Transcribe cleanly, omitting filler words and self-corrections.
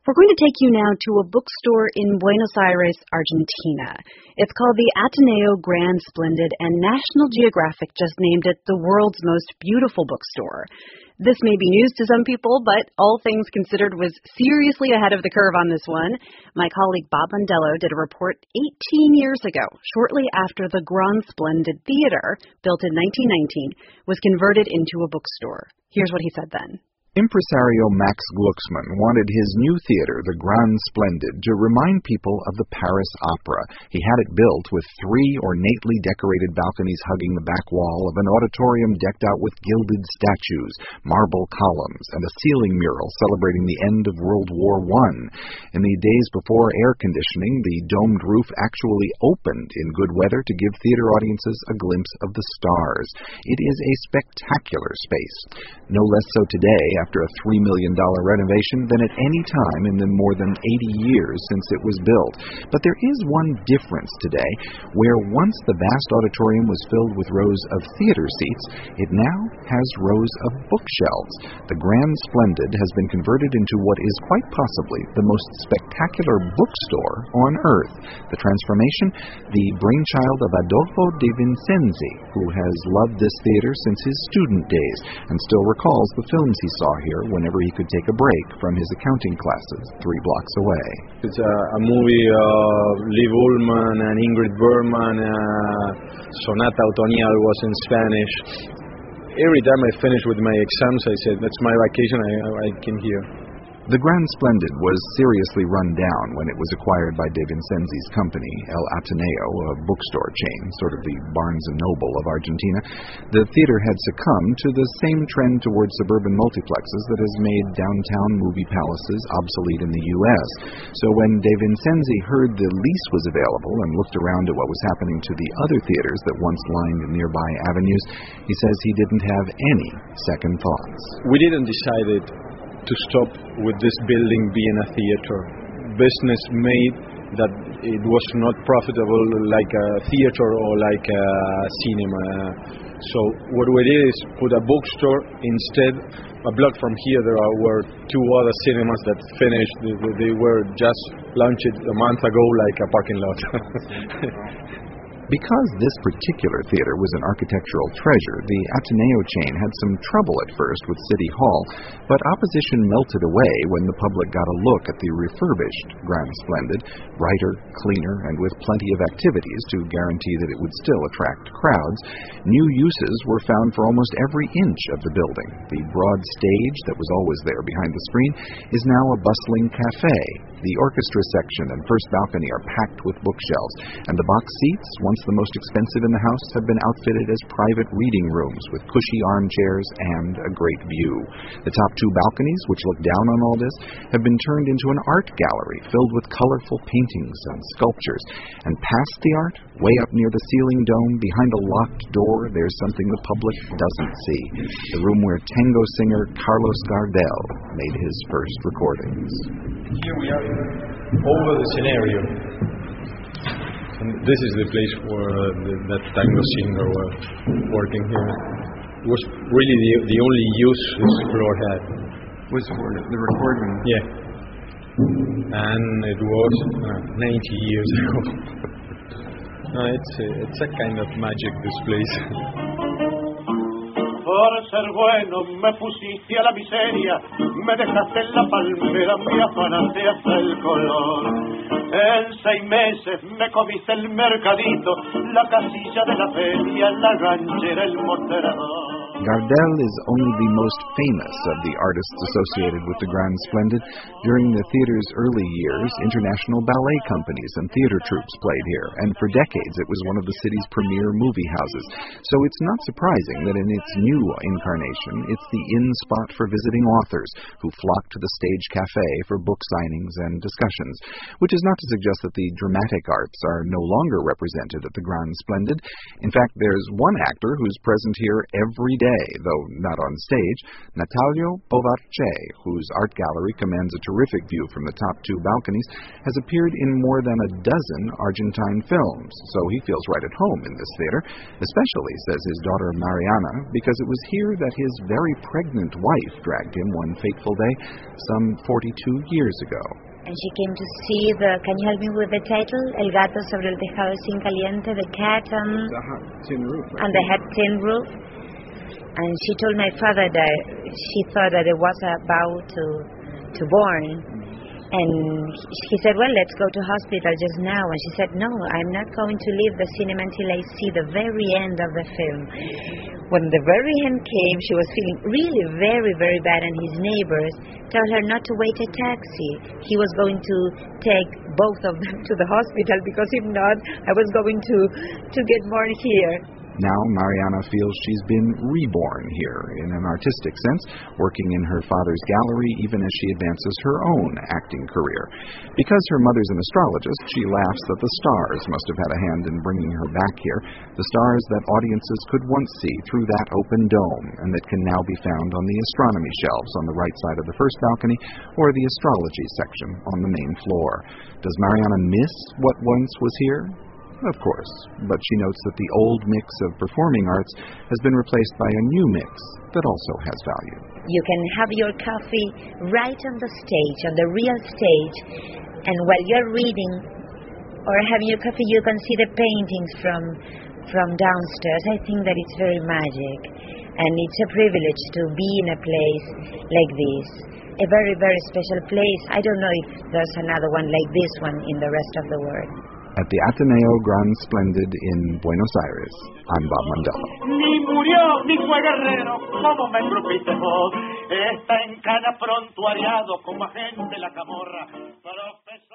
We're going to take you now to a bookstore in Buenos Aires, Argentina. It's called the Ateneo Grand Splendid, and National Geographic just named it the world's most beautiful bookstore. This may be news to some people, but all things considered was seriously ahead of the curve on this one. My colleague Bob Mondello did a report 18 years ago, shortly after the Grand Splendid Theater, built in 1919, was converted into a bookstore. Here's what he said then. Impresario Max Glucksmann wanted his new theater, the Grand Splendid, to remind people of the Paris Opera. He had it built with 3 ornately decorated balconies hugging the back wall of an auditorium decked out with gilded statues, marble columns, and a ceiling mural celebrating the end of World War I. In the days before air conditioning, the domed roof actually opened in good weather to give theater audiences a glimpse of the stars. It is a spectacular space. No less so today, after a $3 million renovation, than at any time in the more than 80 years since it was built. But there is one difference today, where once the vast auditorium was filled with rows of theater seats, it now has rows of bookshelves. The Grand Splendid has been converted into what is quite possibly the most spectacular bookstore on Earth. The transformation, the brainchild of Adolfo de Vincenzi, who has loved this theater since his student days and still recalls the films he saw here whenever he could take a break from his accounting classes 3 blocks away. It's a movie of Liv Ullmann and Ingrid Bergman. Sonata Otoñal was in Spanish. Every time I finish with my exams, I said, that's my vacation, I came here. The Grand Splendid was seriously run down when it was acquired by De Vincenzi's company, El Ateneo, a bookstore chain, sort of the Barnes & Noble of Argentina. The theater had succumbed to the same trend towards suburban multiplexes that has made downtown movie palaces obsolete in the U.S. So when De Vincenzi heard the lease was available and looked around at what was happening to the other theaters that once lined the nearby avenues, he says he didn't have any second thoughts. We didn't decide it to stop with this building being a theater. Business made that it was not profitable like a theater or like a cinema. So what we did is put a bookstore instead. A block from here there were 2 other cinemas that finished. They were just launched a month ago like a parking lot. Because this particular theater was an architectural treasure, the Ateneo chain had some trouble at first with City Hall, but opposition melted away when the public got a look at the refurbished Grand Splendid, brighter, cleaner, and with plenty of activities to guarantee that it would still attract crowds. New uses were found for almost every inch of the building. The broad stage that was always there behind the screen is now a bustling cafe. The orchestra section and first balcony are packed with bookshelves, and the box seats, once the most expensive in the house, have been outfitted as private reading rooms with cushy armchairs and a great view. The top 2 balconies, which look down on all this, have been turned into an art gallery filled with colorful paintings and sculptures. And past the art, way up near the ceiling dome, behind a locked door, there's something the public doesn't see. The room where tango singer Carlos Gardel made his first recordings. Here we are over the scenario. And this is the place where that tango singer was working here. It was really the only use this floor had. Was for the recording? Yeah. And it was 90 years ago. It's a kind of magic, this place. Por ser bueno me pusiste a la miseria, me dejaste en la palmera, me afanaste hasta el color. En 6 meses me comiste el mercadito, la casilla de la feria, la ranchera, el mostrador. Gardel is only the most famous of the artists associated with the Grand Splendid. During the theater's early years, international ballet companies and theater troupes played here, and for decades it was one of the city's premier movie houses. So it's not surprising that in its new incarnation, it's the in-spot for visiting authors who flock to the Stage Cafe for book signings and discussions, which is not to suggest that the dramatic arts are no longer represented at the Grand Splendid. In fact, there's one actor who's present here every day today, though not on stage, Natalio Bovarche, whose art gallery commands a terrific view from the top two balconies, has appeared in more than a dozen Argentine films, so he feels right at home in this theater, especially, says his daughter Mariana, because it was here that his very pregnant wife dragged him one fateful day some 42 years ago. And she came to see can you help me with the title? El gato sobre el tejado sin caliente, the cat on The tin roof. and the hat tin roof. And she told my father that she thought that it was about to born. And he said, well, let's go to hospital just now. And she said, no, I'm not going to leave the cinema until I see the very end of the film. When the very end came, she was feeling really very, very bad, and his neighbors told her not to wait a taxi. He was going to take both of them to the hospital, because if not, I was going to get more here. Now Mariana feels she's been reborn here in an artistic sense, working in her father's gallery even as she advances her own acting career. Because her mother's an astrologist, she laughs that the stars must have had a hand in bringing her back here, the stars that audiences could once see through that open dome and that can now be found on the astronomy shelves on the right side of the first balcony or the astrology section on the main floor. Does Mariana miss what once was here? Of course, but she notes that the old mix of performing arts has been replaced by a new mix that also has value. You can have your coffee right on the stage, on the real stage, and while you're reading or having your coffee, you can see the paintings from downstairs. I think that it's very magic, and it's a privilege to be in a place like this. A very, very special place. I don't know if there's another one like this one in the rest of the world. At the Ateneo Gran Splendid in Buenos Aires, I'm Bob Mondello. Ni murió ni fue guerrero, como me engrupiste vos. Está en cana prontuariado como agente la camorra.